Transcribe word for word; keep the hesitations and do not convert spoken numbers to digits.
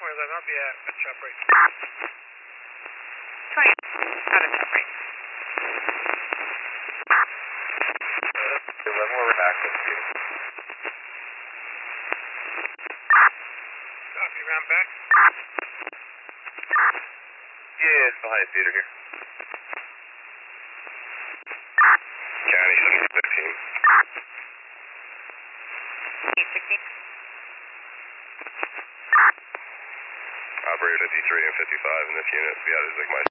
Where's that not be at, at chop rate? twenty, out of chop rate. eleven, we're back. Copy, round back. Yeah, it's behind theater here. County seven fifteen. eight sixteen. Operator fifty-three and fifty-five in this unit. Yeah, there's like my